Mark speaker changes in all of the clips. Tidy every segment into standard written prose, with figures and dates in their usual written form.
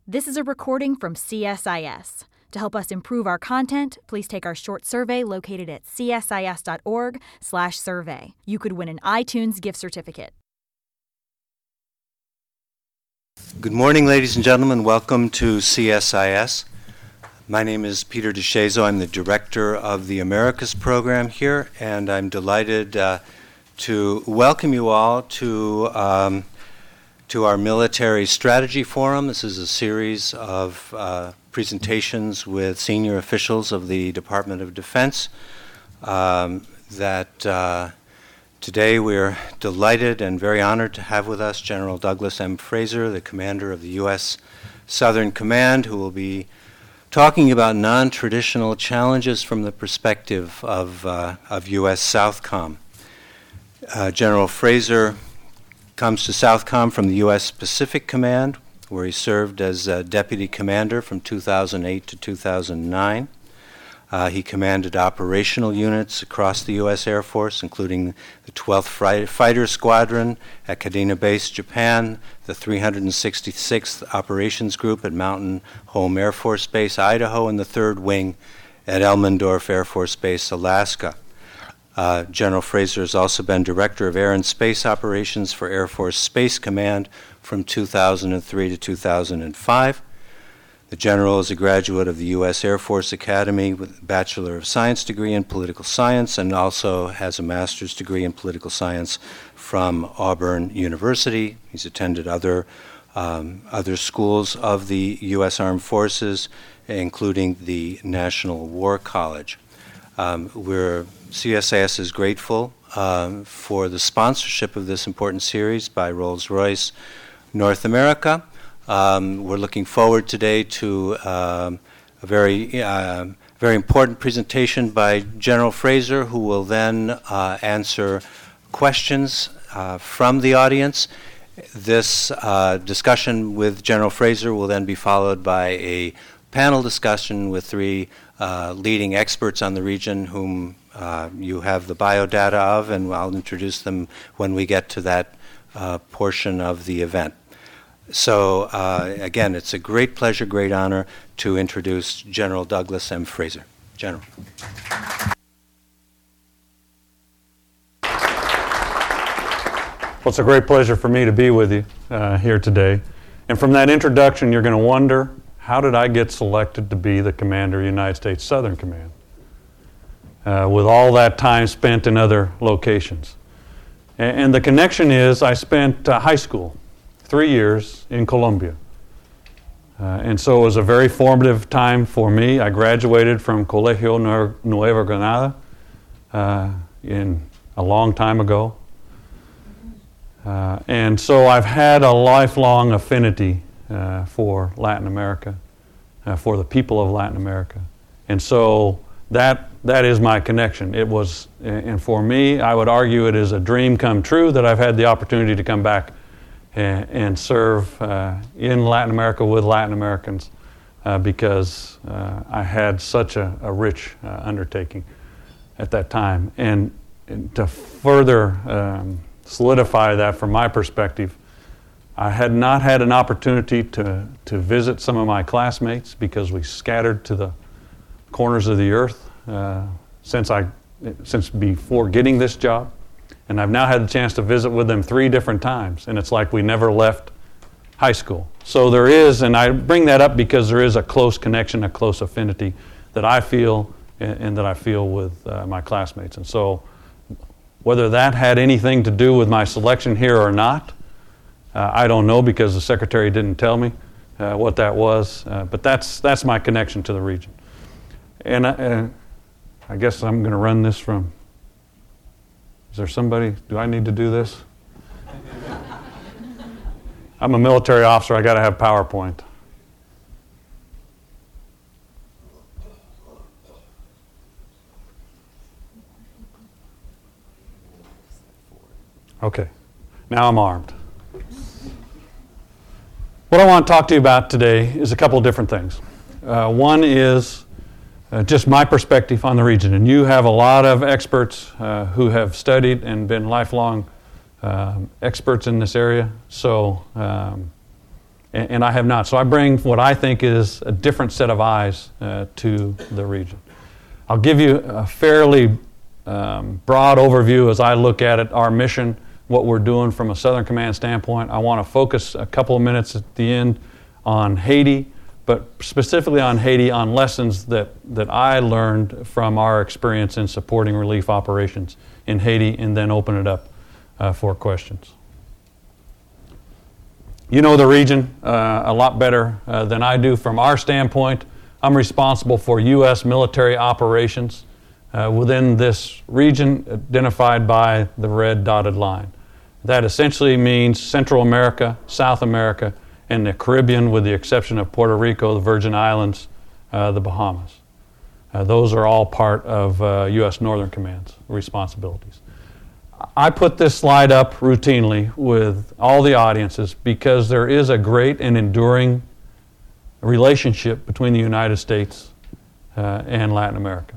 Speaker 1: This is a recording from CSIS. To help us improve our content, please take our short survey located at csis.org/survey. You could win an iTunes gift certificate.
Speaker 2: Good morning, ladies and gentlemen. Welcome to CSIS. My name is Peter DeShazo. I'm the director of the Americas program here, and I'm delighted to welcome you all to our Military Strategy Forum. This is a series of presentations with senior officials of the Department of Defense today we're delighted and very honored to have with us General Douglas M. Fraser, the commander of the U.S. Southern Command, who will be talking about non-traditional challenges from the perspective of U.S. Southcom. General Fraser comes to Southcom from the U.S. Pacific Command, where he served as deputy commander from 2008 to 2009. He commanded operational units across the U.S. Air Force, including the 12th Fighter Squadron at Kadena Base, Japan, the 366th Operations Group at Mountain Home Air Force Base, Idaho, and the 3rd Wing at Elmendorf Air Force Base, Alaska. General Fraser has also been Director of Air and Space Operations for Air Force Space Command from 2003 to 2005. The General is a graduate of the U.S. Air Force Academy with a Bachelor of Science degree in Political Science and also has a Master's degree in Political Science from Auburn University. He's attended other schools of the U.S. Armed Forces, including the National War College. CSIS is grateful for the sponsorship of this important series by Rolls-Royce North America. We're looking forward today to a very important presentation by General Fraser, who will then answer questions from the audience. This discussion with General Fraser will then be followed by a panel discussion with three leading experts on the region whom you have the biodata of, and I'll introduce them when we get to that portion of the event. So, again, it's a great pleasure, great honor to introduce General Douglas M. Fraser. General.
Speaker 3: Well, it's a great pleasure for me to be with you here today. And from that introduction, you're going to wonder, how did I get selected to be the commander of the United States Southern Command with all that time spent in other locations? And the connection is I spent high school, 3 years in Colombia. And so it was a very formative time for me. I graduated from Colegio Nueva Granada in a long time ago. And so I've had a lifelong affinity for Latin America, for the people of Latin America. And so that is my connection. It was, and for me, I would argue it is a dream come true that I've had the opportunity to come back and serve in Latin America with Latin Americans because I had such a rich undertaking at that time. And to further solidify that from my perspective, I had not had an opportunity to visit some of my classmates because we scattered to the corners of the earth since before getting this job. And I've now had the chance to visit with them 3 different times, and it's like we never left high school. So there is, and I bring that up because there is a close connection, a close affinity that I feel and that I feel with my classmates. And so whether that had anything to do with my selection here or not, I don't know because the secretary didn't tell me what that was, but that's my connection to the region. And I guess I'm going to run this from... Is there somebody? Do I need to do this? I'm a military officer. I got to have PowerPoint. Okay. Now I'm armed. What I want to talk to you about today is a couple of different things. One is just my perspective on the region. And you have a lot of experts who have studied and been lifelong experts in this area. So and I have not. So I bring what I think is a different set of eyes to the region. I'll give you a fairly broad overview as I look at it, our mission, what we're doing from a Southern Command standpoint. I want to focus a couple of minutes at the end on Haiti, but specifically on Haiti, on lessons that I learned from our experience in supporting relief operations in Haiti, and then open it up for questions. You know the region a lot better than I do. From our standpoint, I'm responsible for U.S. military operations within this region identified by the red dotted line. That essentially means Central America, South America, and the Caribbean, with the exception of Puerto Rico, the Virgin Islands, the Bahamas. Those are all part of U.S. Northern Command's responsibilities. I put this slide up routinely with all the audiences because there is a great and enduring relationship between the United States and Latin America.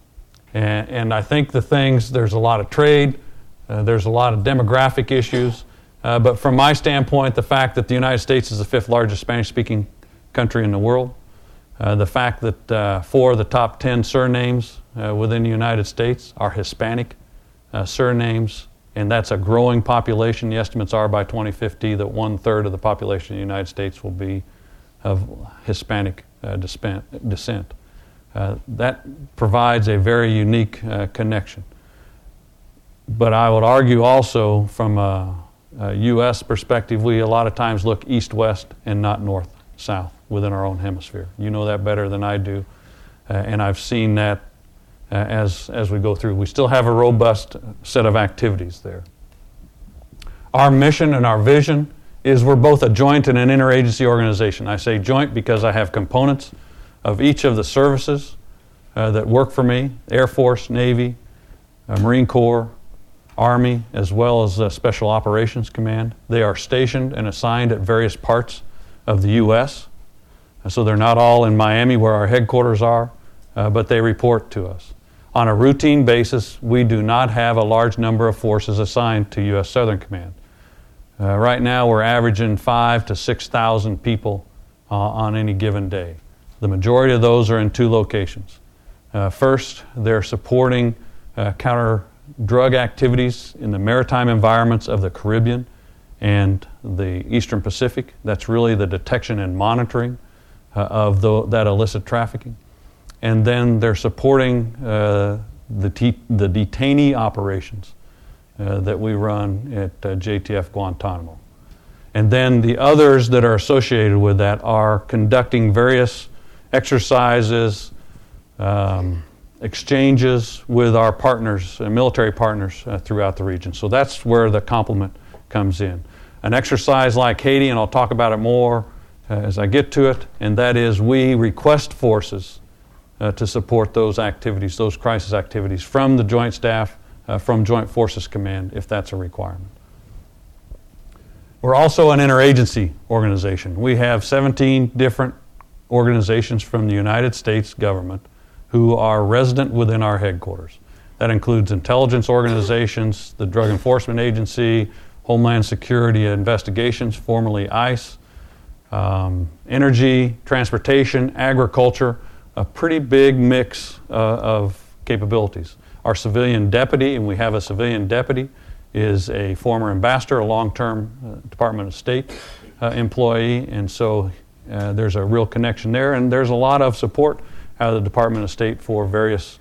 Speaker 3: And I think there's a lot of trade, there's a lot of demographic issues, but from my standpoint, the fact that the United States is the 5th largest Spanish-speaking country in the world, the fact that 4 of the top 10 surnames within the United States are Hispanic surnames, and that's a growing population. The estimates are by 2050 that 1/3 of the population of the United States will be of Hispanic descent. That provides a very unique connection. But I would argue also from a U.S. perspective, we a lot of times look east-west and not north-south within our own hemisphere. You know that better than I do, and I've seen that as we go through. We still have a robust set of activities there. Our mission and our vision is we're both a joint and an interagency organization. I say joint because I have components of each of the services that work for me: Air Force, Navy, Marine Corps, Army, as well as Special Operations Command. They are stationed and assigned at various parts of the U.S. So they're not all in Miami where our headquarters are, but they report to us. On a routine basis, we do not have a large number of forces assigned to U.S. Southern Command. Right now, we're averaging 5,000 to 6,000 people on any given day. The majority of those are in 2 locations. First, they're supporting counter-drug activities in the maritime environments of the Caribbean and the Eastern Pacific. That's really the detection and monitoring of that illicit trafficking. And then they're supporting the detainee operations that we run at JTF Guantanamo. And then the others that are associated with that are conducting various exercises, exchanges with our partners, military partners throughout the region. So that's where the complement comes in. An exercise like Haiti, and I'll talk about it more as I get to it, and that is we request forces to support those activities, those crisis activities, from the Joint Staff, from Joint Forces Command, if that's a requirement. We're also an interagency organization. We have 17 different organizations from the United States government who are resident within our headquarters. That includes intelligence organizations, the Drug Enforcement Agency, Homeland Security Investigations, formerly ICE, energy, transportation, agriculture, a pretty big mix of capabilities. Our civilian deputy, and we have a civilian deputy, is a former ambassador, a long-term Department of State employee, and so there's a real connection there, and there's a lot of support out of the Department of State for various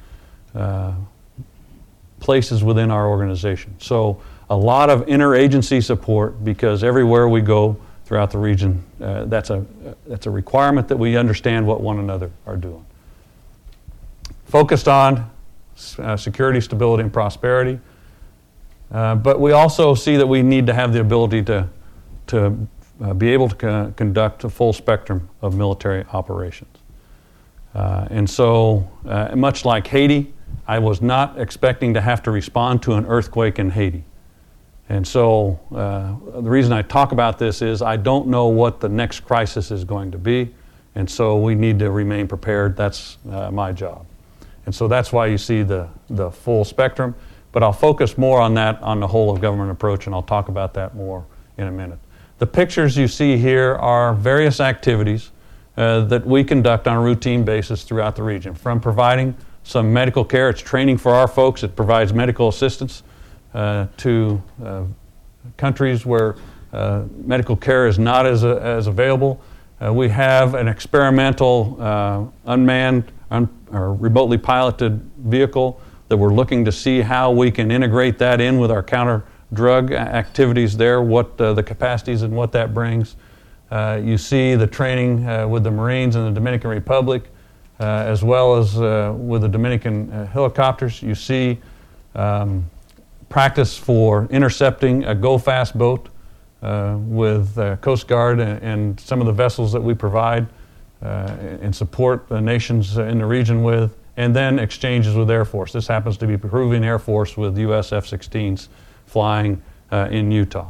Speaker 3: places within our organization. So a lot of interagency support, because everywhere we go throughout the region, that's a requirement that we understand what one another are doing. Focused on security, stability, and prosperity, but we also see that we need to have the ability to be able to conduct a full spectrum of military operations. And so, much like Haiti, I was not expecting to have to respond to an earthquake in Haiti. And so the reason I talk about this is I don't know what the next crisis is going to be, and so we need to remain prepared. That's my job. And so that's why you see the full spectrum, but I'll focus more on that, on the whole of government approach, and I'll talk about that more in a minute. The pictures you see here are various activities that we conduct on a routine basis throughout the region. From providing some medical care, it's training for our folks, it provides medical assistance to countries where medical care is not as available. We have an experimental unmanned or remotely piloted vehicle that we're looking to see how we can integrate that in with our counter-drug activities there, what the capacities and what that brings. You see the training with the Marines in the Dominican Republic, as well as with the Dominican helicopters. You see practice for intercepting a go-fast boat with Coast Guard and some of the vessels that we provide and support the nations in the region with, and then exchanges with Air Force. This happens to be Peruvian Air Force with U.S. F-16s flying in Utah.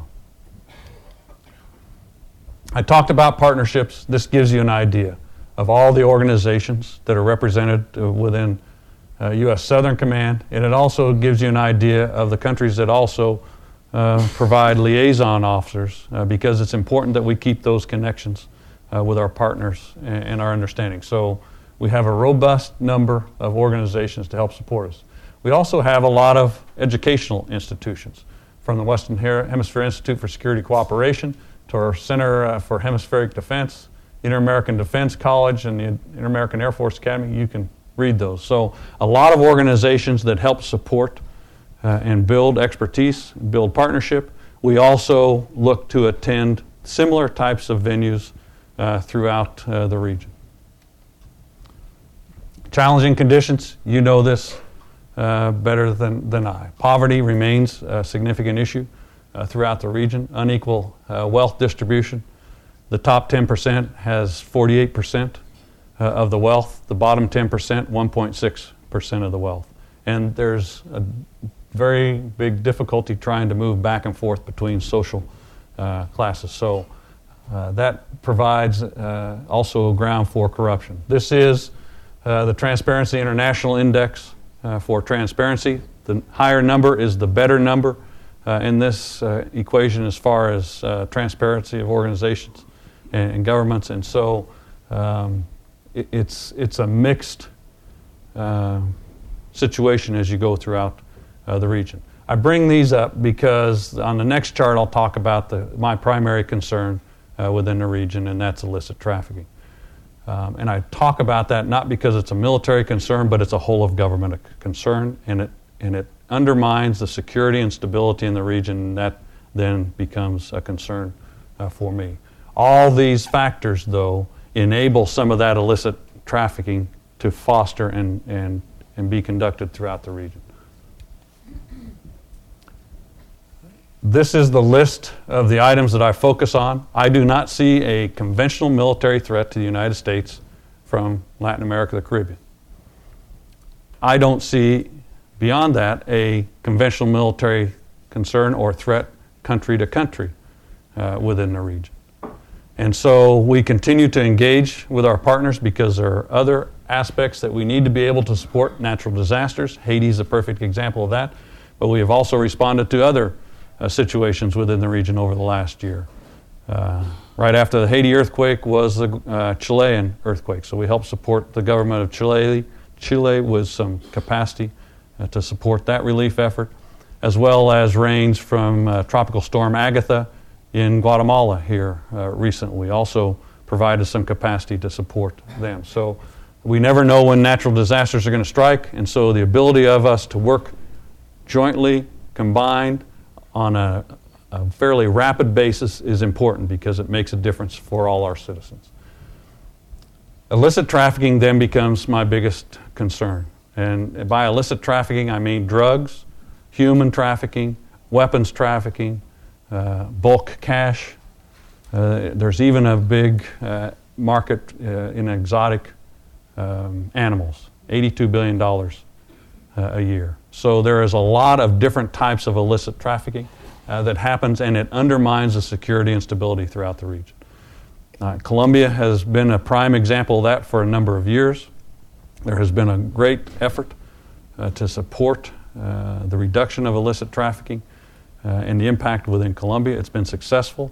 Speaker 3: I talked about partnerships. This gives you an idea of all the organizations that are represented within U.S. Southern Command, and it also gives you an idea of the countries that also provide liaison officers because it's important that we keep those connections with our partners and our understanding. So we have a robust number of organizations to help support us. We also have a lot of educational institutions, from the Western Hemisphere Institute for Security Cooperation to our Center for Hemispheric Defense, Inter-American Defense College, and the Inter-American Air Force Academy. You can read those. So a lot of organizations that help support and build expertise, build partnership. We also look to attend similar types of venues throughout the region. Challenging conditions, you know this better than I. Poverty remains a significant issue throughout the region. Unequal wealth distribution. The top 10% has 48% of the wealth. The bottom 10%, 1.6% of the wealth. And there's a very big difficulty trying to move back and forth between social classes. So that provides also a ground for corruption. This is the Transparency International Index for transparency. The higher number is the better number in this equation as far as transparency of organizations and governments. And so it's a mixed situation as you go throughout the region. I bring these up because on the next chart I'll talk about my primary concern within the region, and that's illicit trafficking. And I talk about that not because it's a military concern, but it's a whole of government concern, and it undermines the security and stability in the region, and that then becomes a concern for me. All these factors, though, enable some of that illicit trafficking to foster and be conducted throughout the region. This is the list of the items that I focus on. I do not see a conventional military threat to the United States from Latin America, the Caribbean. I don't see, beyond that, a conventional military concern or threat country to country within the region. And so we continue to engage with our partners because there are other aspects that we need to be able to support. Natural disasters, Haiti is a perfect example of that, but we have also responded to other situations within the region over the last year. Right after the Haiti earthquake was the Chilean earthquake, so we helped support the government of Chile with some capacity to support that relief effort, as well as rains from Tropical Storm Agatha in Guatemala here recently. We also provided some capacity to support them. So we never know when natural disasters are going to strike, and so the ability of us to work jointly, combined, on a fairly rapid basis is important because it makes a difference for all our citizens. Illicit trafficking then becomes my biggest concern. And by illicit trafficking, I mean drugs, human trafficking, weapons trafficking, bulk cash. There's even a big market in exotic animals, $82 billion a year. So there is a lot of different types of illicit trafficking that happens, and it undermines the security and stability throughout the region. Colombia has been a prime example of that for a number of years. There has been a great effort to support the reduction of illicit trafficking and the impact within Colombia. It's been successful.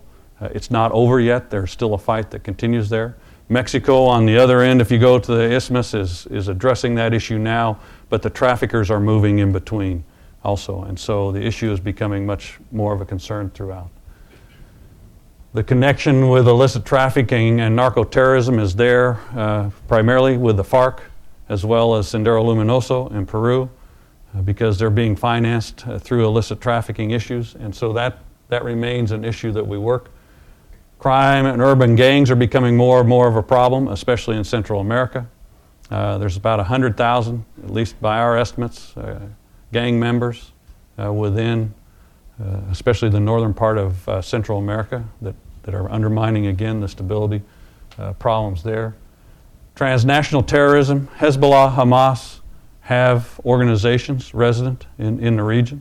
Speaker 3: It's not over yet. There's still a fight that continues there. Mexico, on the other end, if you go to the isthmus, is addressing that issue now, but the traffickers are moving in between also, and so the issue is becoming much more of a concern throughout. The connection with illicit trafficking and narco-terrorism is there, primarily with the FARC, as well as Sendero Luminoso in Peru, because they're being financed through illicit trafficking issues, and so that remains an issue that we work. Crime and urban gangs are becoming more and more of a problem, especially in Central America. There's about 100,000, at least by our estimates, gang members within, especially the northern part of Central America, that are undermining, again, the stability problems there. Transnational terrorism, Hezbollah, Hamas have organizations resident in the region.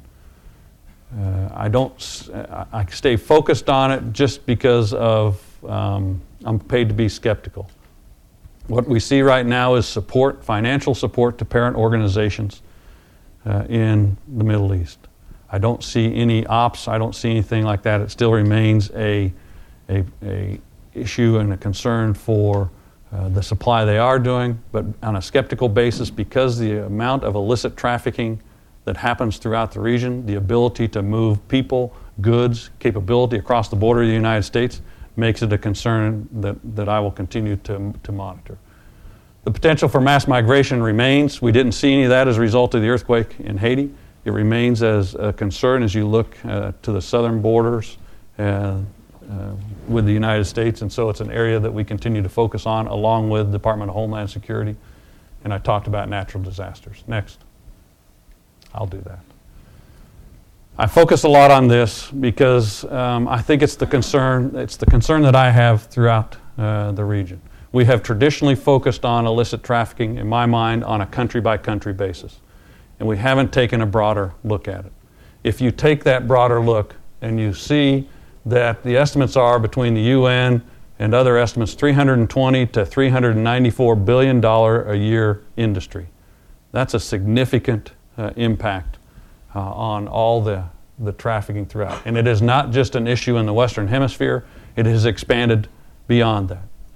Speaker 3: I stay focused on it just because of I'm paid to be skeptical. What we see right now is support, financial support to parent organizations in the Middle East. I don't see any ops. I don't see anything like that. It still remains a issue and a concern for the supply they are doing, but on a skeptical basis, because the amount of illicit trafficking that happens throughout the region, the ability to move people, goods, capability across the border of the United States makes it a concern that I will continue to monitor. The potential for mass migration remains. We didn't see any of that as a result of the earthquake in Haiti. It remains as a concern as you look to the southern borders with the United States, and so it's an area that we continue to focus on along with the Department of Homeland Security. And I talked about natural disasters. Next. I'll do that. I focus a lot on this because I think it's the concern that I have throughout the region. We have traditionally focused on illicit trafficking, in my mind, on a country-by-country basis, and we haven't taken a broader look at it. If you take that broader look and you see that the estimates are between the UN and other estimates, $320 to $394 billion a year industry. That's a significant impact on all the trafficking throughout. And it is not just an issue in the Western Hemisphere, it has expanded beyond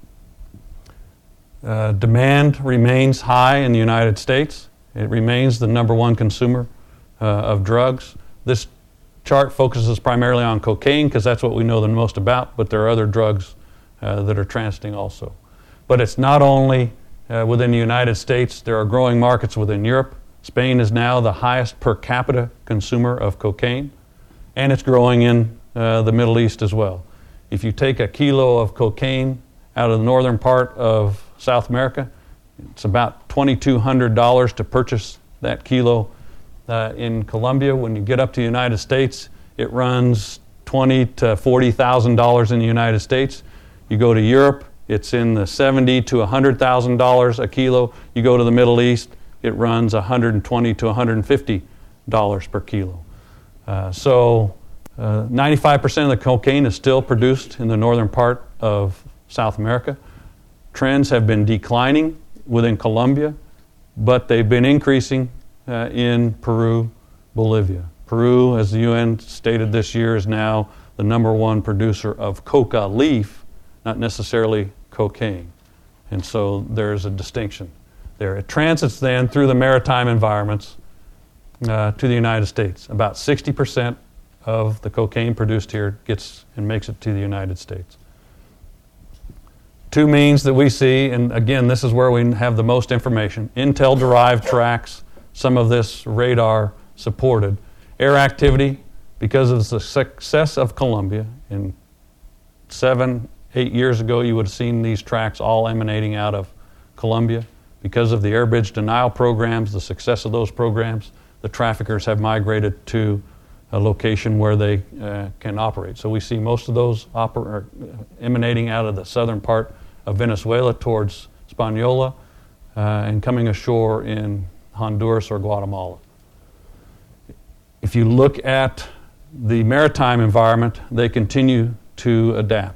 Speaker 3: that. Demand remains high in the United States. It remains the number one consumer of drugs. This chart focuses primarily on cocaine because that's what we know the most about, but there are other drugs that are transiting also. But it's not only within the United States, there are growing markets within Europe. Spain is now the highest per capita consumer of cocaine, and it's growing in the Middle East as well. If you take a kilo of cocaine out of the northern part of South America, it's about $2,200 to purchase that kilo in Colombia. When you get up to the United States, it runs $20,000 to $40,000 in the United States. You go to Europe, it's in the $70,000 to $100,000 a kilo. You go to the Middle East, it runs $120 to $150 per kilo. So 95% of the cocaine is still produced in the northern part of South America. Trends have been declining within Colombia, but they've been increasing in Peru, Bolivia. Peru, as the UN stated this year, is now the number one producer of coca leaf, not necessarily cocaine. And so there's a distinction there. It transits then through the maritime environments to the United States. About 60% of the cocaine produced here gets and makes it to the United States. Two means that we see, and again, this is where we have the most information. Intel-derived tracks, some of this radar supported. Air activity, because of the success of Colombia, in 7-8 years ago you would have seen these tracks all emanating out of Colombia. Because of the air bridge denial programs, the success of those programs, the traffickers have migrated to a location where they can operate. So we see most of those emanating out of the southern part of Venezuela towards Hispaniola and coming ashore in Honduras or Guatemala. If you look at the maritime environment, they continue to adapt.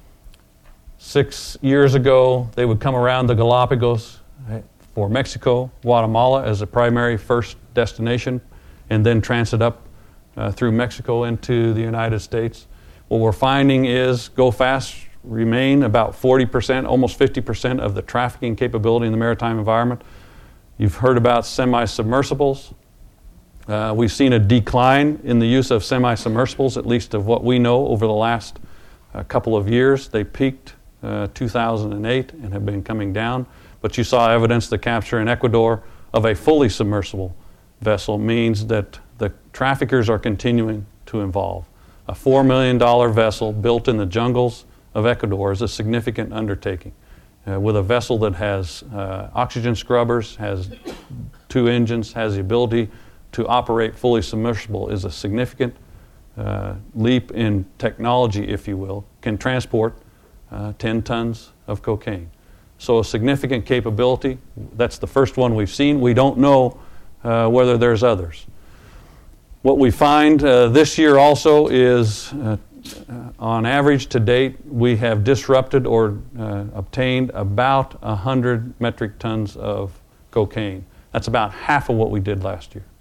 Speaker 3: 6 years ago, they would come around the Galapagos for Mexico, Guatemala as a primary first destination, and then transit up through Mexico into the United States. what we're finding is go-fast remain about 40%, almost 50% of the trafficking capability in the maritime environment. You've heard about semi-submersibles. We've seen a decline in the use of semi-submersibles, at least of what we know, over the last couple of years. They peaked 2008 and have been coming down. But you saw evidence the capture in Ecuador of a fully submersible vessel means that the traffickers are continuing to involve. A $4 million vessel built in the jungles of Ecuador is a significant undertaking. With a vessel that has oxygen scrubbers, has 2 engines, has the ability to operate fully submersible, is a significant leap in technology, if you will, can transport 10 tons of cocaine. So a significant capability. That's the first one we've seen. We don't know whether there's others. What we find this year also is, on average to date, we have disrupted or obtained about 100 metric tons of cocaine. That's about half of what we did last year.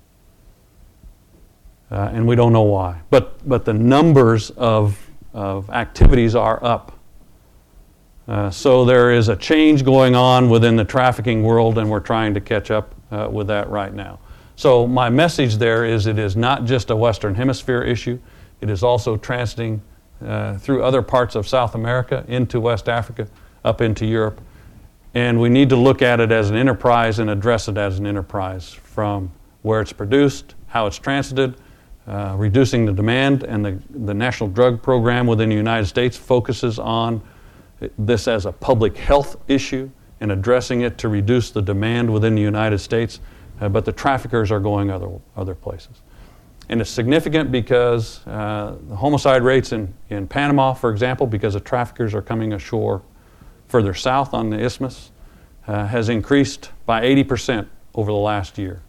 Speaker 3: And we don't know why. But the numbers of activities are up. So there is a change going on within the trafficking world, and we're trying to catch up with that right now. So my message there is it is not just a Western Hemisphere issue. It is also transiting through other parts of South America into West Africa, up into Europe. And we need to look at it as an enterprise and address it as an enterprise, from where it's produced, how it's transited, reducing the demand. And the National Drug Program within the United States focuses on this as a public health issue and addressing it to reduce the demand within the United States. But the traffickers are going other places. And it's significant because the homicide rates in Panama, for example, because the traffickers are coming ashore further south on the isthmus, has increased by 80% over the last year.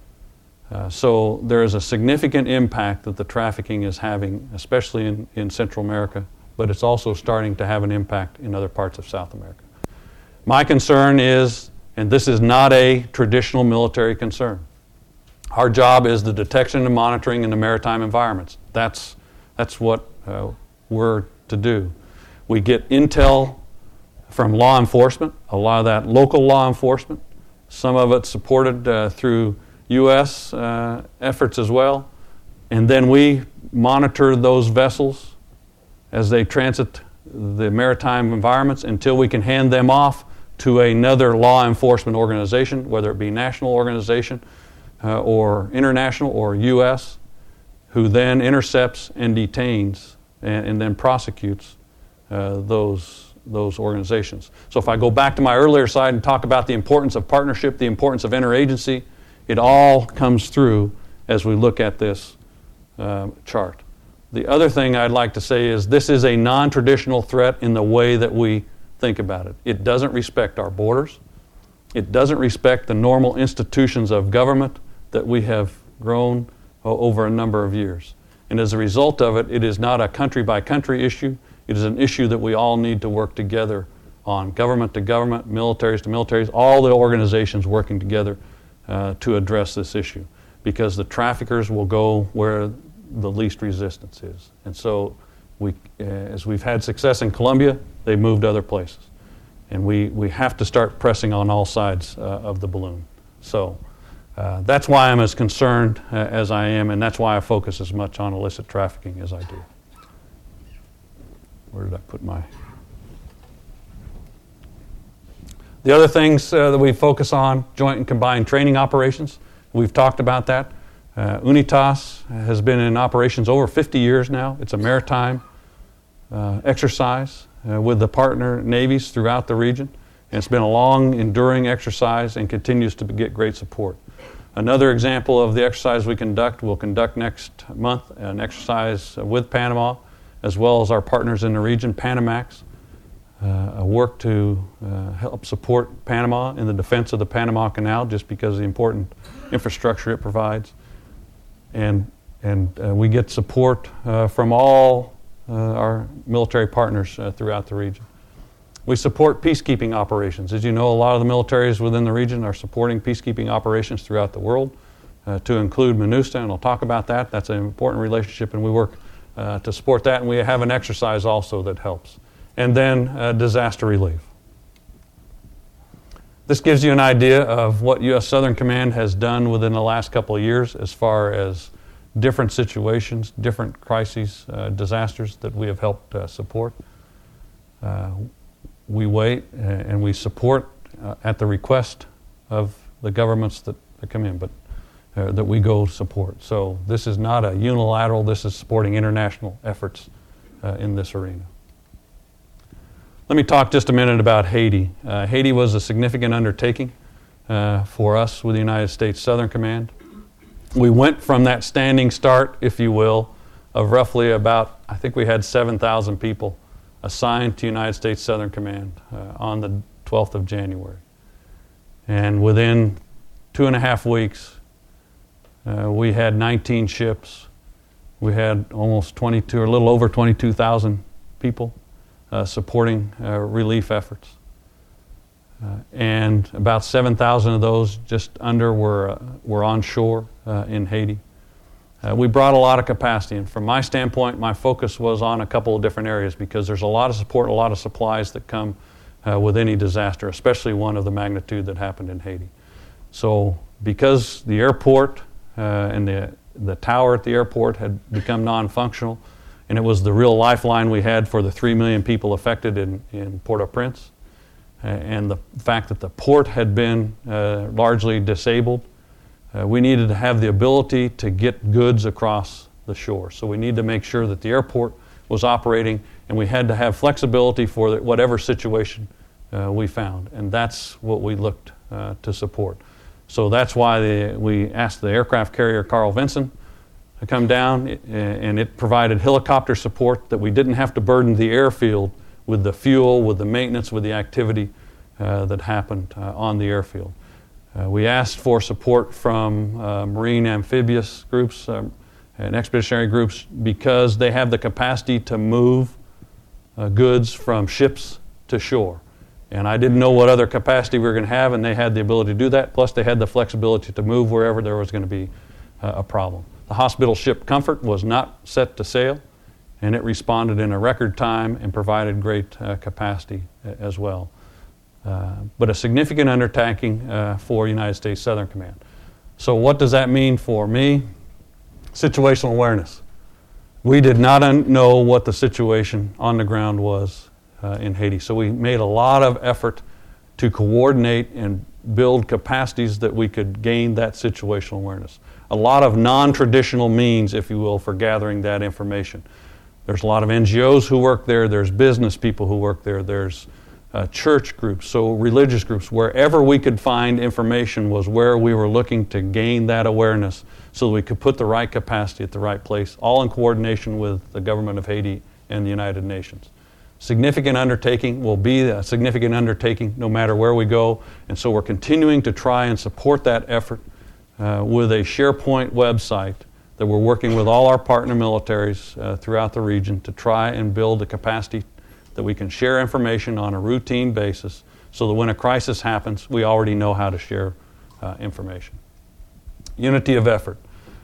Speaker 3: So there is a significant impact that the trafficking is having, especially in Central America, but it's also starting to have an impact in other parts of South America. My concern is, and this is not a traditional military concern, our job is the detection and monitoring in the maritime environments. That's what we're to do. We get intel from law enforcement, a lot of that local law enforcement, some of it supported through U.S. efforts as well, and then we monitor those vessels as they transit the maritime environments until we can hand them off to another law enforcement organization, whether it be national organization or international or U.S., who then intercepts and detains and then prosecutes those organizations. So if I go back to my earlier slide and talk about the importance of partnership, the importance of interagency, it all comes through as we look at this chart. The other thing I'd like to say is this is a non-traditional threat in the way that we think about it. It doesn't respect our borders. It doesn't respect the normal institutions of government that we have grown over a number of years. And as a result of it, it is not a country-by-country issue. It is an issue that we all need to work together on, government to government, militaries to militaries, all the organizations working together to address this issue, because the traffickers will go where the least resistance is. And so as we've had success in Colombia, they moved other places. And we have to start pressing on all sides of the balloon. So that's why I'm as concerned as I am, and that's why I focus as much on illicit trafficking as I do. Where did I put my... The other things that we focus on, joint and combined training operations. We've talked about that. UNITAS has been in operations over 50 years now. It's a maritime exercise with the partner navies throughout the region. And it's been a long, enduring exercise and continues to get great support. Another example of the exercise we'll conduct next month, an exercise with Panama, as well as our partners in the region, Panamax, a work to help support Panama in the defense of the Panama Canal, just because of the important infrastructure it provides. And we get support from all our military partners throughout the region. We support peacekeeping operations. As you know, a lot of the militaries within the region are supporting peacekeeping operations throughout the world, to include MINUSTA, and I'll talk about that. That's an important relationship, and we work to support that, and we have an exercise also that helps. And then disaster relief. This gives you an idea of what U.S. Southern Command has done within the last couple of years as far as different situations, different crises, disasters that we have helped support. We wait and we support at the request of the governments that come in, but that we go support. So this is not a unilateral, this is supporting international efforts in this arena. Let me talk just a minute about Haiti. Haiti was a significant undertaking for us with the United States Southern Command. We went from that standing start, if you will, of roughly about, I think we had 7,000 people assigned to United States Southern Command on the 12th of January. And within 2.5 weeks, we had 19 ships. We had almost 22, or a little over 22,000 people supporting relief efforts. And about 7,000 of those, just under, were onshore in Haiti. We brought a lot of capacity, and from my standpoint, my focus was on a couple of different areas because there's a lot of support, a lot of supplies that come with any disaster, especially one of the magnitude that happened in Haiti. So because the airport and the tower at the airport had become non-functional, and it was the real lifeline we had for the 3 million people affected in Port-au-Prince, and the fact that the port had been largely disabled, we needed to have the ability to get goods across the shore. So we needed to make sure that the airport was operating, and we had to have flexibility for whatever situation we found, and that's what we looked to support. So that's why we asked the aircraft carrier Carl Vinson to come down, and it provided helicopter support that we didn't have to burden the airfield with the fuel, with the maintenance, with the activity that happened on the airfield. We asked for support from marine amphibious groups and expeditionary groups because they have the capacity to move goods from ships to shore. And I didn't know what other capacity we were going to have, and they had the ability to do that, plus they had the flexibility to move wherever there was going to be a problem. The hospital ship Comfort was not set to sail, and it responded in a record time and provided great capacity as well. But a significant undertaking for United States Southern Command. So what does that mean for me? Situational awareness. We did not know what the situation on the ground was in Haiti. So we made a lot of effort to coordinate and build capacities that we could gain that situational awareness. A lot of non-traditional means, if you will, for gathering that information. There's a lot of NGOs who work there, there's business people who work there, there's church groups, so religious groups. Wherever we could find information was where we were looking to gain that awareness so that we could put the right capacity at the right place, all in coordination with the government of Haiti and the United Nations. Significant undertaking, will be a significant undertaking no matter where we go, and so we're continuing to try and support that effort with a SharePoint website that we're working with all our partner militaries throughout the region to try and build the capacity that we can share information on a routine basis so that when a crisis happens, we already know how to share information. Unity of effort.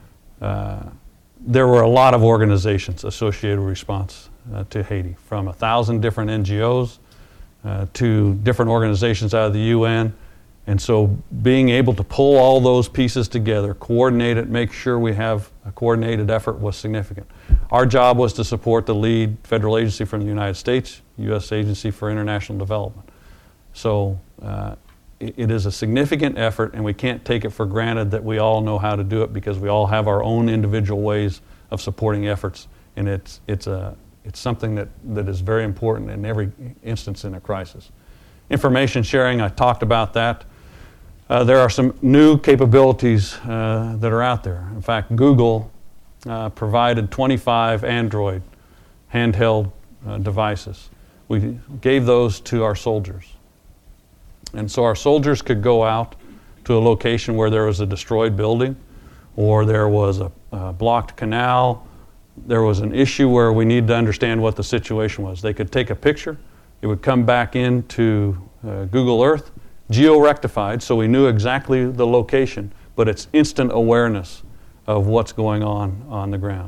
Speaker 3: There were a lot of organizations associated with response to Haiti, from 1,000 different NGOs to different organizations out of the UN. And so being able to pull all those pieces together, coordinate it, make sure we have a coordinated effort was significant. Our job was to support the lead federal agency from the United States, U.S. Agency for International Development. So it is a significant effort, and we can't take it for granted that we all know how to do it because we all have our own individual ways of supporting efforts, and it's something that is very important in every instance in a crisis. Information sharing, I talked about that. There are some new capabilities that are out there. In fact, Google provided 25 Android handheld devices. We gave those to our soldiers. And so our soldiers could go out to a location where there was a destroyed building, or there was a blocked canal, there was an issue where we needed to understand what the situation was. They could take a picture, it would come back into Google Earth, geo-rectified, so we knew exactly the location, but it's instant awareness of what's going on the ground.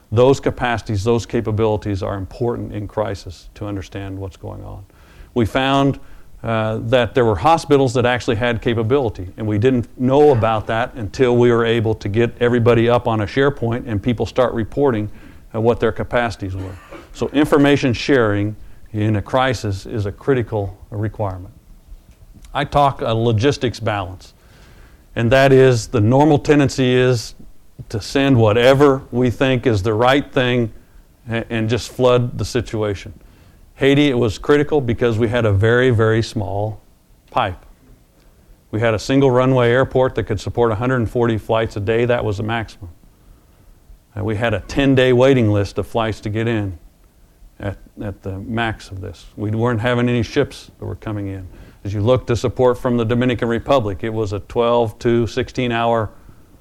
Speaker 3: those capacities, those capabilities are important in crisis to understand what's going on. We found that there were hospitals that actually had capability, and we didn't know about that until we were able to get everybody up on a SharePoint and people start reporting what their capacities were. So information sharing in a crisis is a critical requirement. I talk a logistics balance, and that is the normal tendency is to send whatever we think is the right thing and just flood the situation. Haiti, it was critical because we had a very, very small pipe. We had a single runway airport that could support 140 flights a day. That was the maximum. And we had a 10-day waiting list of flights to get in at the max of this. We weren't having any ships that were coming in. As you look to support from the Dominican Republic, it was a 12 to 16-hour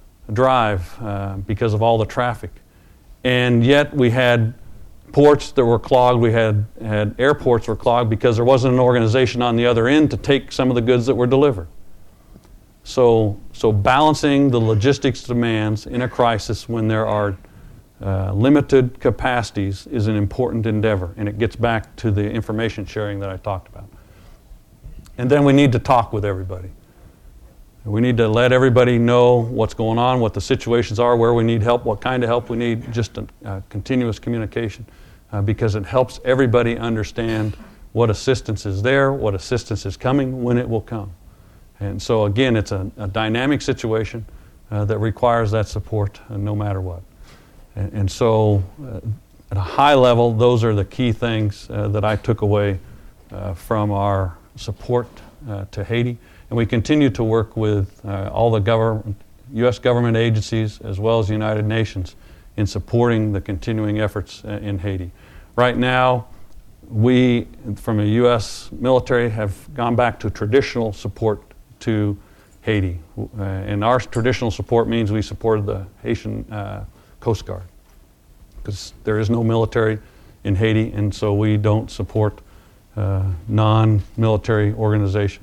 Speaker 3: drive because of all the traffic. And yet we had ports that were clogged, we had airports were clogged because there wasn't an organization on the other end to take some of the goods that were delivered. So balancing the logistics demands in a crisis when there are limited capacities is an important endeavor, and it gets back to the information sharing that I talked about. And then we need to talk with everybody. We need to let everybody know what's going on, what the situations are, where we need help, what kind of help we need, just a continuous communication, because it helps everybody understand what assistance is there, what assistance is coming, when it will come. And so again, it's a dynamic situation that requires that support no matter what. And so at a high level, those are the key things that I took away from our support to Haiti. And we continue to work with all the U.S. government agencies as well as the United Nations in supporting the continuing efforts in Haiti. Right now, we, from the U.S. military, have gone back to traditional support to Haiti. And our traditional support means we supported the Haitian Coast Guard, because there is no military in Haiti, and so we don't support non-military organizations.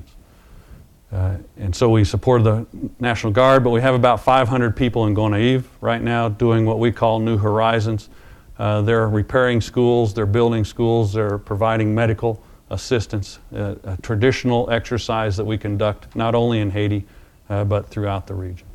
Speaker 3: And so we support the National Guard, but we have about 500 people in Gonaïves right now doing what we call New Horizons. They're repairing schools, they're building schools, they're providing medical assistance, a traditional exercise that we conduct not only in Haiti, but throughout the region.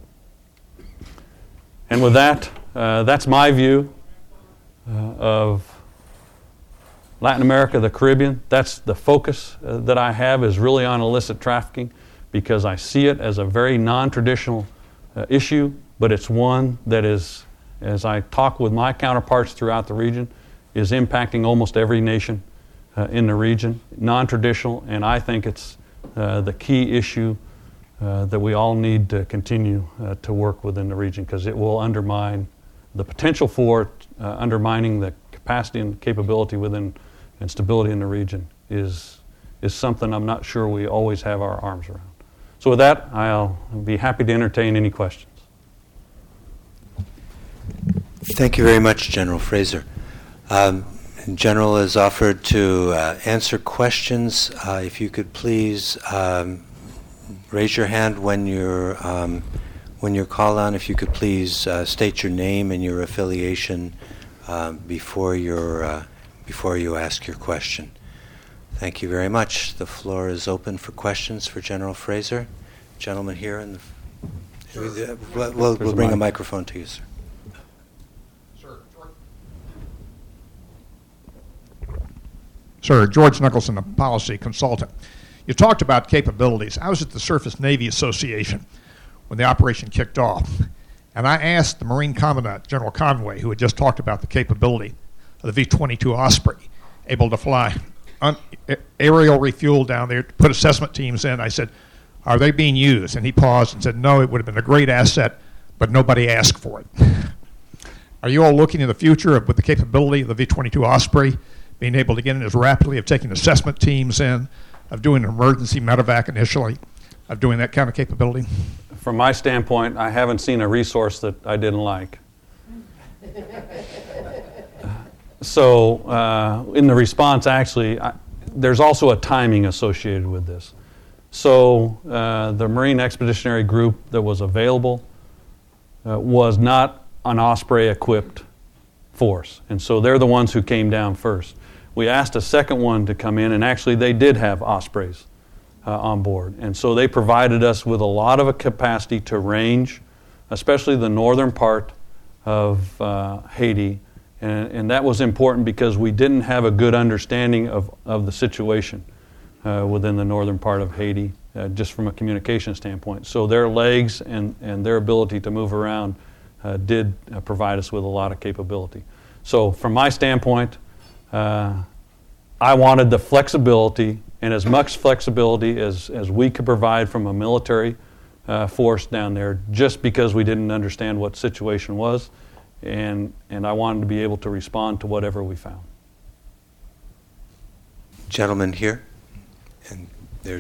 Speaker 3: And with that, that's my view of Latin America, the Caribbean. That's the focus that I have, is really on illicit trafficking, because I see it as a very non-traditional issue, but it's one that is, as I talk with my counterparts throughout the region, is impacting almost every nation in the region, non-traditional, and I think it's the key issue that we all need to continue to work within the region, because it will undermine the potential for undermining the capacity and capability within and stability in the region is something I'm not sure we always have our arms around. So with that, I'll be happy to entertain any questions.
Speaker 2: Thank you very much, General Fraser. General has offered to answer questions. If you could please raise your hand when you're called on. If you could please state your name and your affiliation before you ask your question. Thank you very much. The floor is open for questions for General Fraser. Gentleman here in the... Sure. We'll bring a microphone to you, sir.
Speaker 4: Sir, George Nicholson, a policy consultant. You talked about capabilities. I was at the Surface Navy Association when the operation kicked off, and I asked the Marine Commandant, General Conway, who had just talked about the capability of the V-22 Osprey, able to fly aerial refuel down there, to put assessment teams in. I said, are they being used? And he paused and said, no, it would have been a great asset, but nobody asked for it. Are you all looking in the future with the capability of the V-22 Osprey, being able to get in as rapidly, of taking assessment teams in, of doing an emergency medevac initially, of doing that kind of capability?
Speaker 3: From my standpoint, I haven't seen a resource that I didn't like. So in the response, actually, there's also a timing associated with this. So the Marine Expeditionary Group that was available was not an Osprey-equipped force. And so they're the ones who came down first. We asked a second one to come in, and actually they did have Ospreys on board. And so they provided us with a lot of a capacity to range, especially the northern part of Haiti. And that was important because we didn't have a good understanding of the situation within the northern part of Haiti, just from a communication standpoint. So their legs and their ability to move around did provide us with a lot of capability. So from my standpoint, I wanted the flexibility, and as much flexibility as we could provide from a military force down there, just because we didn't understand what the situation was, and I wanted to be able to respond to whatever we found.
Speaker 2: Gentlemen here, and there.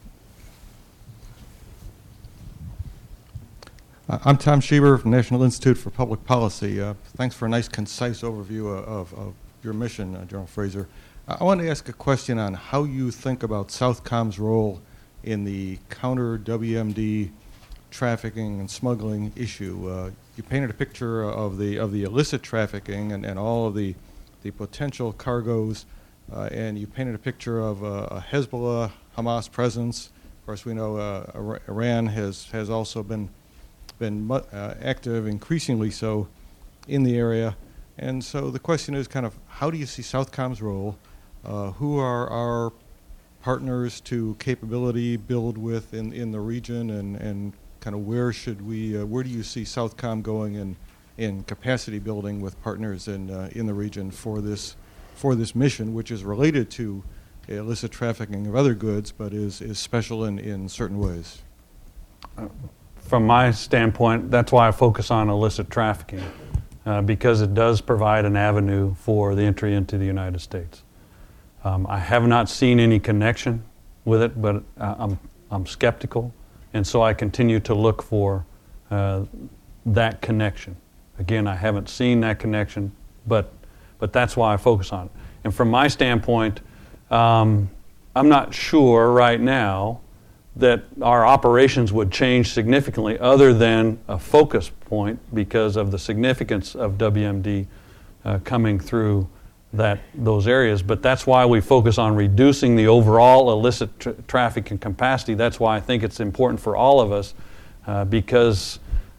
Speaker 5: I'm Tom Schieber from National Institute for Public Policy. Thanks for a nice, concise overview of your mission, General Fraser. I want to ask a question on how you think about Southcom's role in the counter-WMD trafficking and smuggling issue. You painted a picture of the illicit trafficking and all of the potential cargoes, and you painted a picture of a Hezbollah, Hamas presence. Of course, we know Iran has also been active, increasingly so, in the area. And so the question is kind of, how do you see Southcom's role? Who are our partners to capability build with in the region, and kind of where do you see Southcom going in capacity building with partners in the region for this mission, which is related to illicit trafficking of other goods, but is special in certain ways?
Speaker 3: From my standpoint, that's why I focus on illicit trafficking, because it does provide an avenue for the entry into the United States. I have not seen any connection with it, but I'm skeptical, and so I continue to look for that connection. Again, I haven't seen that connection, but that's why I focus on it. And from my standpoint, I'm not sure right now that our operations would change significantly other than a focus point because of the significance of WMD coming through those areas. But that's why we focus on reducing the overall illicit trafficking capacity. That's why I think it's important for all of us because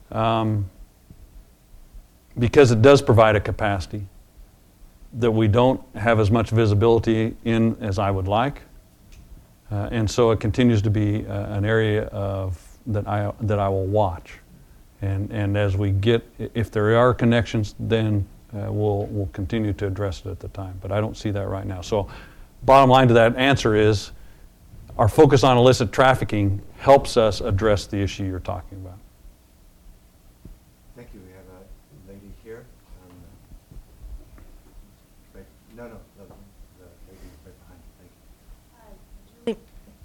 Speaker 3: it does provide a capacity that we don't have as much visibility in as I would like. And so it continues to be an area that I will watch, and as we get, if there are connections, then we'll continue to address it at the time. But I don't see that right now. So, bottom line to that answer is, our focus on illicit trafficking helps us address the issue you're talking about.
Speaker 2: Thank you. We have a lady here. No, the lady right behind. Thank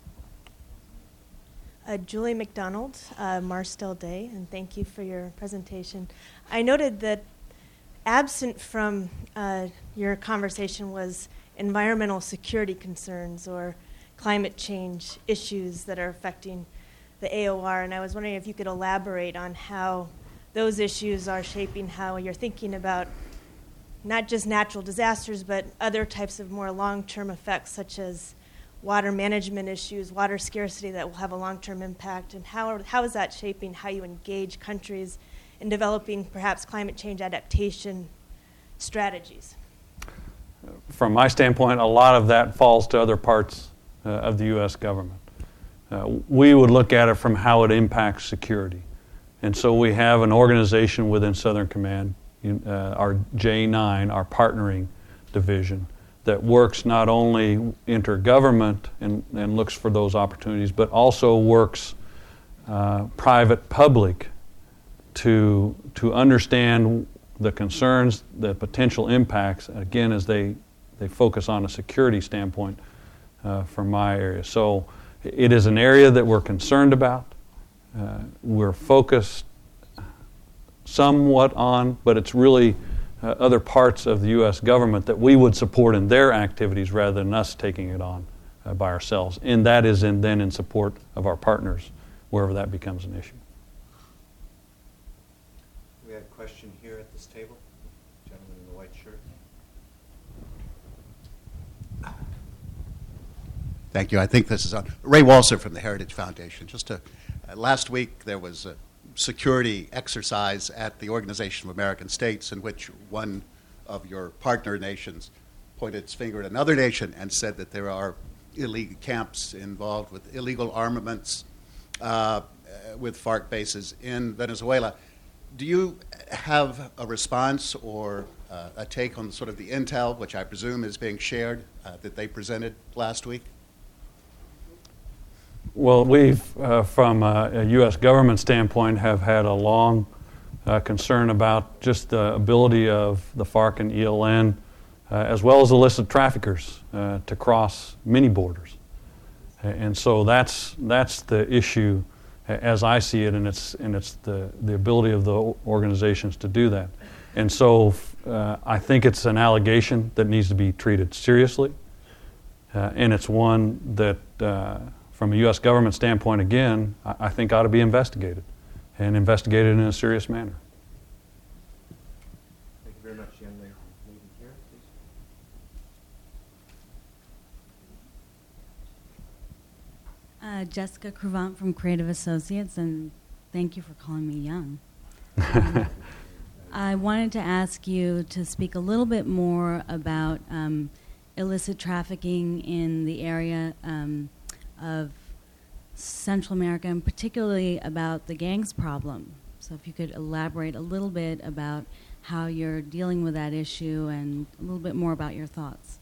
Speaker 2: you.
Speaker 6: Julie McDonald, Marstel Day, and thank you for your presentation. I noted that absent from your conversation was environmental security concerns or climate change issues that are affecting the AOR, and I was wondering if you could elaborate on how those issues are shaping how you're thinking about not just natural disasters, but other types of more long-term effects, such as water management issues, water scarcity that will have a long-term impact, and how is that shaping how you engage countries in developing perhaps climate change adaptation strategies?
Speaker 3: From my standpoint, a lot of that falls to other parts of the U.S. government. We would look at it from how it impacts security. And so we have an organization within Southern Command, our J9, our partnering division, that works not only intergovernment and looks for those opportunities, but also works private-public to understand the concerns, the potential impacts, again, as they focus on a security standpoint from my area. So it is an area that we're concerned about. We're focused somewhat on, but it's really other parts of the U.S. government that we would support in their activities rather than us taking it on by ourselves. And that is then in support of our partners, wherever that becomes an issue.
Speaker 2: We have a question here at this table. Gentleman in the white
Speaker 7: Thank you. I think this is Ray Walser from the Heritage Foundation. Last week there was a security exercise at the Organization of American States in which one of your partner nations pointed its finger at another nation and said that there are illegal camps involved with illegal armaments with FARC bases in Venezuela. Do you have a response or a take on sort of the intel, which I presume is being shared, that they presented last week?
Speaker 3: Well, we've, from a U.S. government standpoint, have had a long concern about just the ability of the FARC and ELN, as well as illicit traffickers, to cross many borders. And so that's the issue as I see it, and it's the ability of the organizations to do that. And so I think it's an allegation that needs to be treated seriously, and it's one that from a U.S. government standpoint, again, I think ought to be investigated, and investigated in a serious manner.
Speaker 2: Thank you very much. Young lady here, please.
Speaker 8: Jessica Cruvant from Creative Associates, and thank you for calling me young. I wanted to ask you to speak a little bit more about illicit trafficking in the area of Central America, and particularly about the gangs problem. So if you could elaborate a little bit about how you're dealing with that issue and a little bit more about your thoughts.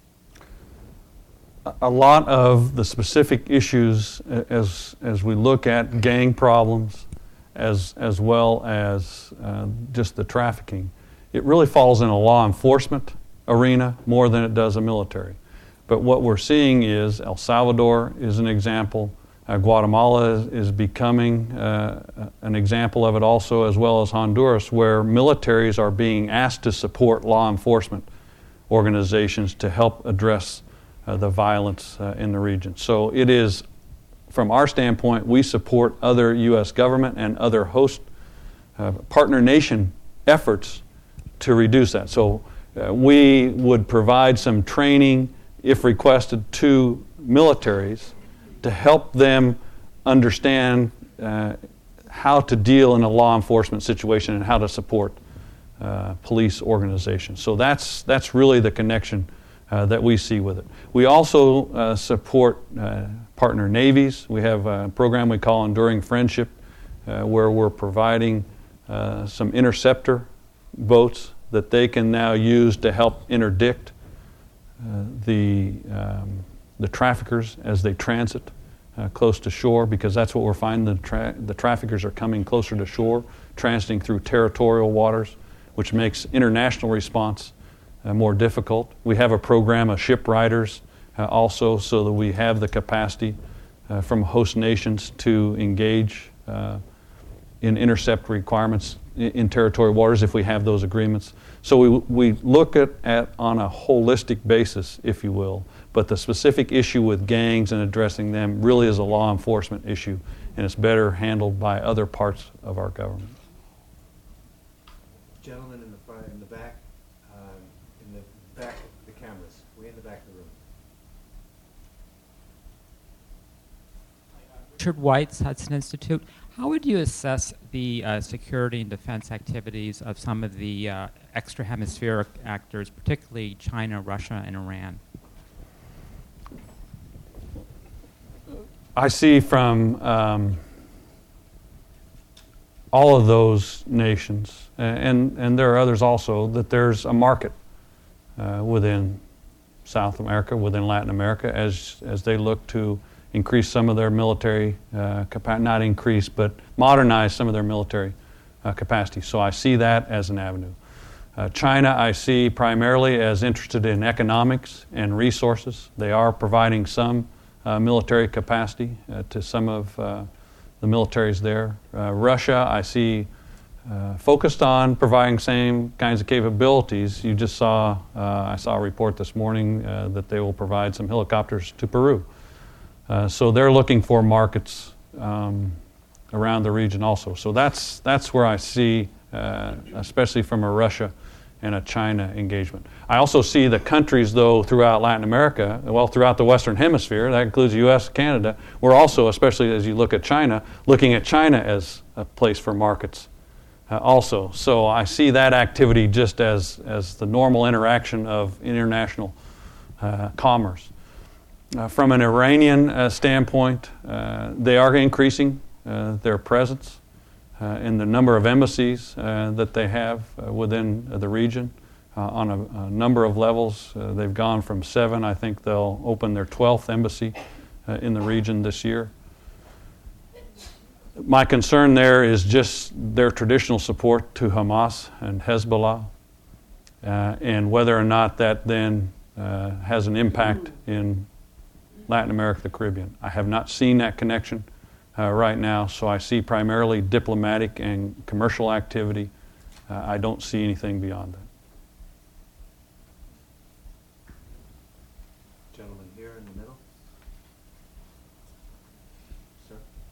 Speaker 3: A lot of the specific issues as we look at gang problems as well as just the trafficking, it really falls in a law enforcement arena more than it does a military. But what we're seeing is El Salvador is an example. Guatemala is becoming an example of it also, as well as Honduras, where militaries are being asked to support law enforcement organizations to help address the violence in the region. So it is, from our standpoint, we support other U.S. government and other host partner nation efforts to reduce that. So we would provide some training, if requested, to militaries to help them understand how to deal in a law enforcement situation and how to support police organizations. So that's really the connection that we see with it. We also support partner navies. We have a program we call Enduring Friendship, where we're providing some interceptor boats that they can now use to help interdict the traffickers as they transit close to shore, because that's what we're finding. The traffickers are coming closer to shore, transiting through territorial waters, which makes international response more difficult. We have a program of ship riders also, so that we have the capacity from host nations to engage in intercept requirements in territorial waters if we have those agreements. So we look at on a holistic basis, if you will, but the specific issue with gangs and addressing them really is a law enforcement issue, and it's better handled by other parts of our government.
Speaker 2: Gentlemen in the front, in the back of the cameras, way in the back of the room.
Speaker 9: Richard White's Hudson Institute. How would you assess the security and defense activities of some of the extra-hemispheric actors, particularly China, Russia, and Iran?
Speaker 3: I see from all of those nations, and there are others also, that there's a market within South America, within Latin America, as they look to increase some of their military capacity, not increase, but modernize some of their military capacity. So I see that as an avenue. China I see primarily as interested in economics and resources. They are providing some military capacity to some of the militaries there. Russia I see focused on providing same kinds of capabilities. You just saw, I saw a report this morning that they will provide some helicopters to Peru. So they're looking for markets around the region also. So that's where I see, especially from a Russia and a China engagement. I also see the countries, though, throughout Latin America, well, throughout the Western Hemisphere, that includes the U.S., Canada, we're also, especially as you look at China, looking at China as a place for markets also. So I see that activity just as the normal interaction of international commerce. From an Iranian standpoint, they are increasing their presence in the number of embassies that they have within the region on a number of levels. They've gone from 7. I think they'll open their 12th embassy in the region this year. My concern there is just their traditional support to Hamas and Hezbollah, and whether or not that then has an impact in Latin America, the Caribbean. I have not seen that connection right now, so I see primarily diplomatic and commercial activity. I don't see anything beyond that.
Speaker 2: Gentleman here in the middle. Sir?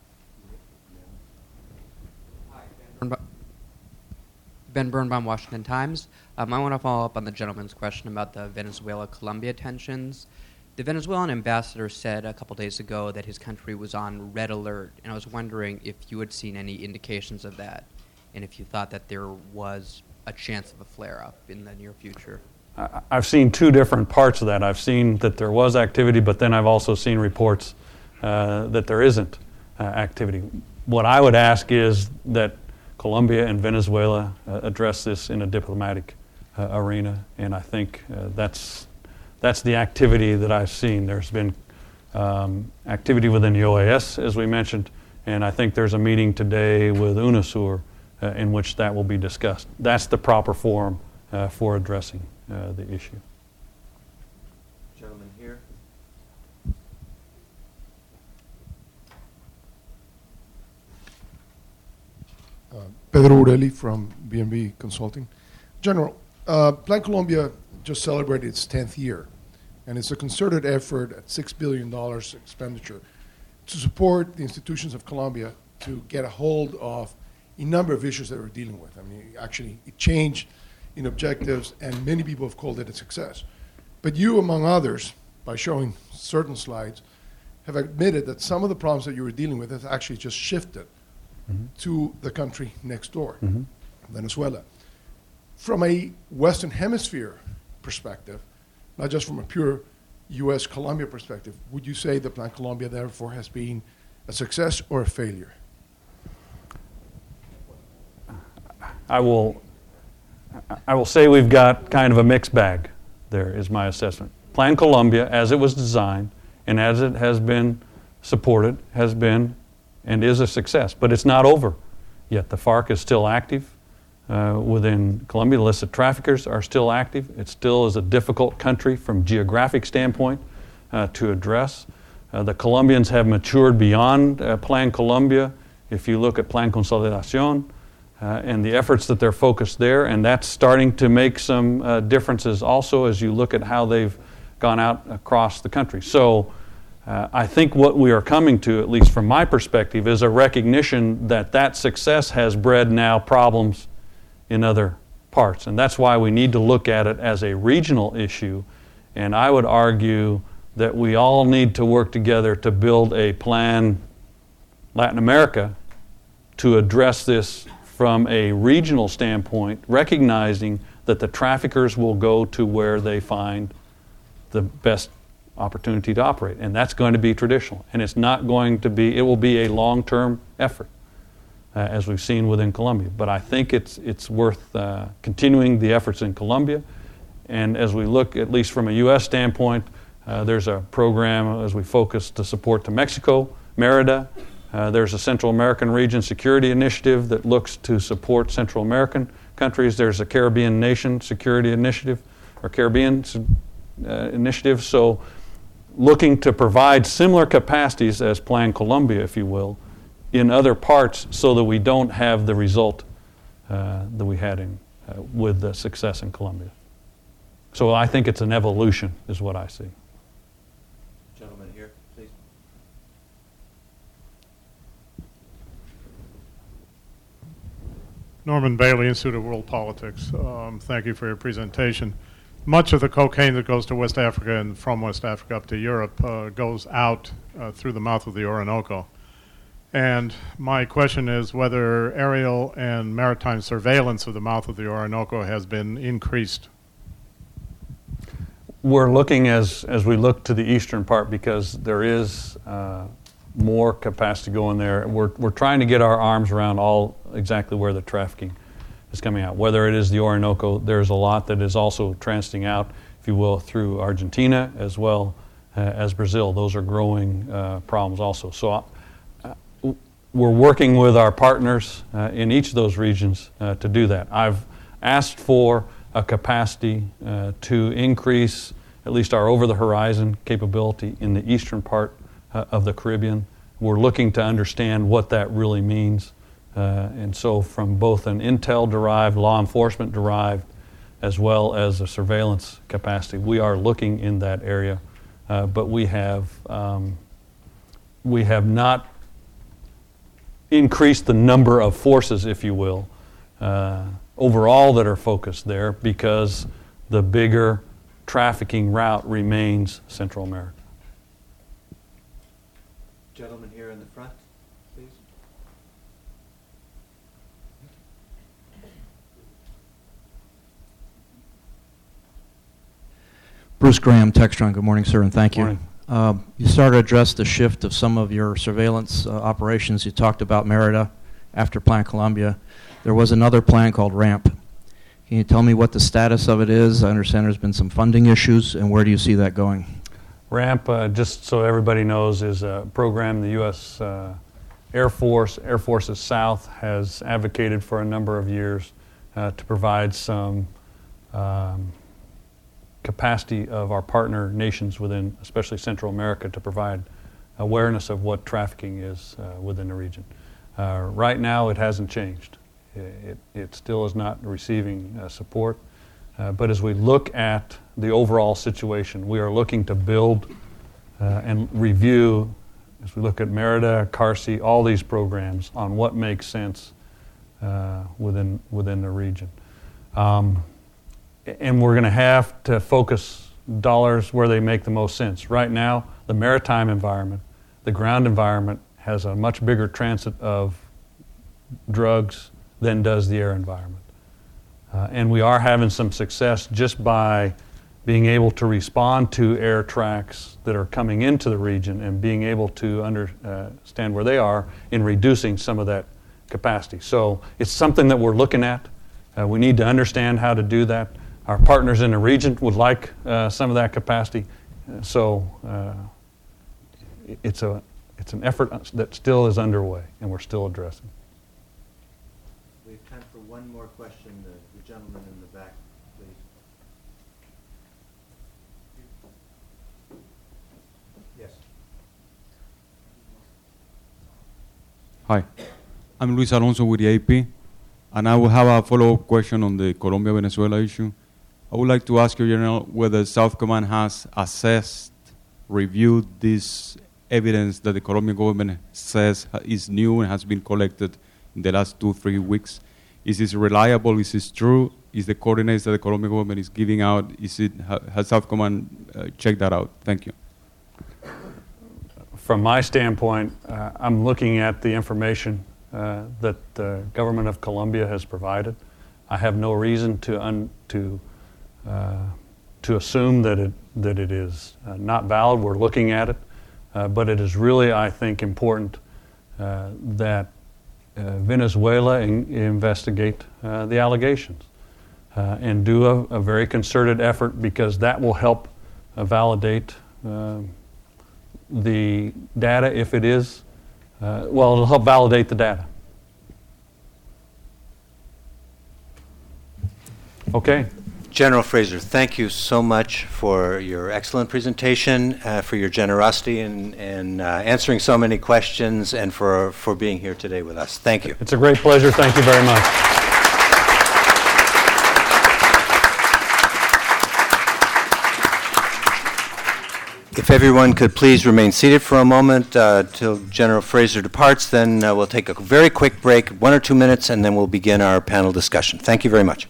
Speaker 10: Ben Birnbaum, Washington Times. I want to follow up on the gentleman's question about the Venezuela-Colombia tensions. The Venezuelan ambassador said a couple days ago that his country was on red alert, and I was wondering if you had seen any indications of that, and if you thought that there was a chance of a flare-up in the near future.
Speaker 3: I've seen two different parts of that. I've seen that there was activity, but then I've also seen reports that there isn't activity. What I would ask is that Colombia and Venezuela address this in a diplomatic arena, and I think that's the activity that I've seen. There's been activity within the OAS, as we mentioned, and I think there's a meeting today with UNASUR in which that will be discussed. That's the proper forum for addressing the issue.
Speaker 2: Gentleman here.
Speaker 11: Pedro Urelli from BNB Consulting. General, Plan Colombia just celebrated its 10th year, and it's a concerted effort at $6 billion expenditure to support the institutions of Colombia to get a hold of a number of issues that we're dealing with. I mean, actually, it changed in objectives, and many people have called it a success. But you, among others, by showing certain slides, have admitted that some of the problems that you were dealing with have actually just shifted to the country next door, Venezuela. From a Western Hemisphere perspective, not just from a pure U.S.-Colombia perspective, would you say that Plan Colombia, therefore, has been a success or a failure?
Speaker 3: I will say we've got kind of a mixed bag there, is my assessment. Plan Colombia, as it was designed and as it has been supported, has been and is a success. But it's not over yet. The FARC is still active within Colombia. Illicit traffickers are still active. It still is a difficult country from geographic standpoint to address. The Colombians have matured beyond Plan Colombia. If you look at Plan Consolidación and the efforts that they're focused there, and that's starting to make some differences also as you look at how they've gone out across the country. So I think what we are coming to, at least from my perspective, is a recognition that that success has bred now problems in other parts. And that's why we need to look at it as a regional issue. And I would argue that we all need to work together to build a plan, Latin America, to address this from a regional standpoint, recognizing that the traffickers will go to where they find the best opportunity to operate. And that's going to be traditional. And it's not going to be, it will be a long-term effort, as we've seen within Colombia. But I think it's worth continuing the efforts in Colombia. And as we look, at least from a U.S. standpoint, there's a program as we focus to support to Mexico, Merida. There's a Central American Region Security Initiative that looks to support Central American countries. There's a Caribbean Nation Security Initiative, or Caribbean Initiative. So looking to provide similar capacities as Plan Colombia, if you will, in other parts so that we don't have the result that we had with the success in Colombia. So I think it's an evolution, is what I see.
Speaker 2: Gentleman here, please.
Speaker 12: Norman Bailey, Institute of World Politics. Thank you for your presentation. Much of the cocaine that goes to West Africa and from West Africa up to Europe goes out through the mouth of the Orinoco. And my question is whether aerial and maritime surveillance of the mouth of the Orinoco has been increased.
Speaker 3: We're looking as we look to the eastern part, because there is more capacity going there. We're trying to get our arms around exactly where the trafficking is coming out. Whether it is the Orinoco, there's a lot that is also transiting out, if you will, through Argentina as well as Brazil. Those are growing problems also. So we're working with our partners in each of those regions to do that. I've asked for a capacity to increase at least our over-the-horizon capability in the eastern part of the Caribbean. We're looking to understand what that really means. And so from both an intel-derived, law enforcement-derived, as well as a surveillance capacity, we are looking in that area. But we have not increased the number of forces, if you will, overall that are focused there, because the bigger trafficking route remains Central America.
Speaker 2: Gentleman here in the front, please.
Speaker 13: Bruce Graham, Textron. Good morning, sir, and thank you.
Speaker 3: Morning.
Speaker 13: You started to address the shift of some of your surveillance operations. You talked about Merida after Plan Colombia. There was another plan called RAMP. Can you tell me what the status of it is? I understand there's been some funding issues, and where do you see that going?
Speaker 3: RAMP, just so everybody knows, is a program the U.S. Air Force's South has advocated for a number of years to provide some capacity of our partner nations within, especially Central America, to provide awareness of what trafficking is within the region. Right now, it hasn't changed. It still is not receiving support. But as we look at the overall situation, we are looking to build and review, as we look at Merida, CARSI, all these programs, on what makes sense within the region. And we're going to have to focus dollars where they make the most sense. Right now, the maritime environment, the ground environment, has a much bigger transit of drugs than does the air environment. And we are having some success just by being able to respond to air tracks that are coming into the region and being able to understand where they are in reducing some of that capacity. So it's something that we're looking at. We need to understand how to do that. Our partners in the region would like some of that capacity. So it's an effort that still is underway and we're still addressing.
Speaker 2: We have time for one more question. The gentleman in the back, please. Yes.
Speaker 14: Hi, I'm Luis Alonso with the AP, and I will have a follow-up question on the Colombia-Venezuela issue. I would like to ask you, General, whether South Command has assessed, reviewed this evidence that the Colombian government says is new and has been collected in the last 2-3 weeks. Is this reliable? Is this true? Is the coordinates that the Colombian government is giving out, has South Command checked that out? Thank you.
Speaker 3: From my standpoint, I'm looking at the information that the government of Colombia has provided. I have no reason to assume that it is not valid. We're looking at it, but it is really, I think, important that Venezuela investigate the allegations and do a very concerted effort, because that will help validate the data if it is. It'll help validate the data. Okay.
Speaker 2: General Fraser, thank you so much for your excellent presentation, for your generosity in answering so many questions, and for being here today with us. Thank you.
Speaker 3: It's a great pleasure. Thank you very much.
Speaker 2: If everyone could please remain seated for a moment till General Fraser departs, then we'll take a very quick break, 1 or 2 minutes, and then we'll begin our panel discussion. Thank you very much.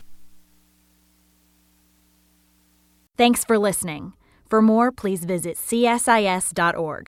Speaker 1: Thanks for listening. For more, please visit csis.org.